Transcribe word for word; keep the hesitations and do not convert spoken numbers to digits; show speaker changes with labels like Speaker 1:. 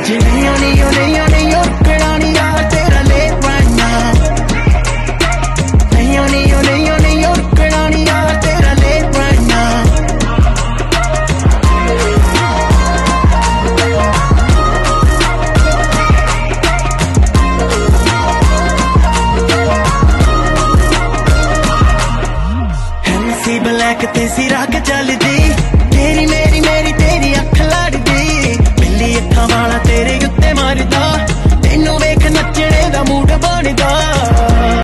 Speaker 1: जिन्हों नहीं नहीं नहीं उकड़ानी यार तेरा ले पाना नहीं नहीं नहीं नहीं उकड़ानी यार तेरा ले पाना ब्लैक ते सिरा के चल